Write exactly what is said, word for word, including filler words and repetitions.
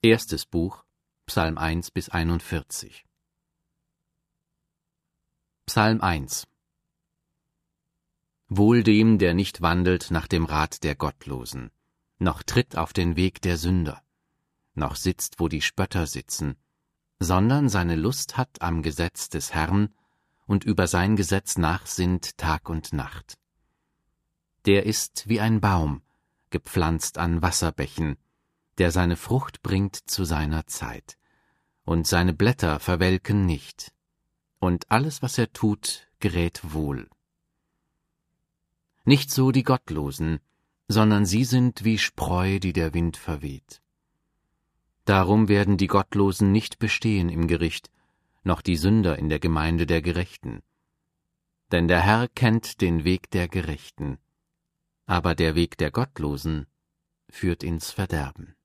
Erstes Buch, Psalm eins bis einundvierzig. Psalm eins. Wohl dem, der nicht wandelt nach dem Rat der Gottlosen, noch tritt auf den Weg der Sünder, noch sitzt, wo die Spötter sitzen, sondern seine Lust hat am Gesetz des Herrn und über sein Gesetz nachsinnt Tag und Nacht. Der ist wie ein Baum, gepflanzt an Wasserbächen, der seine Frucht bringt zu seiner Zeit, und seine Blätter verwelken nicht, und alles, was er tut, gerät wohl. Nicht so die Gottlosen, sondern sie sind wie Spreu, die der Wind verweht. Darum werden die Gottlosen nicht bestehen im Gericht, noch die Sünder in der Gemeinde der Gerechten. Denn der Herr kennt den Weg der Gerechten, aber der Weg der Gottlosen führt ins Verderben.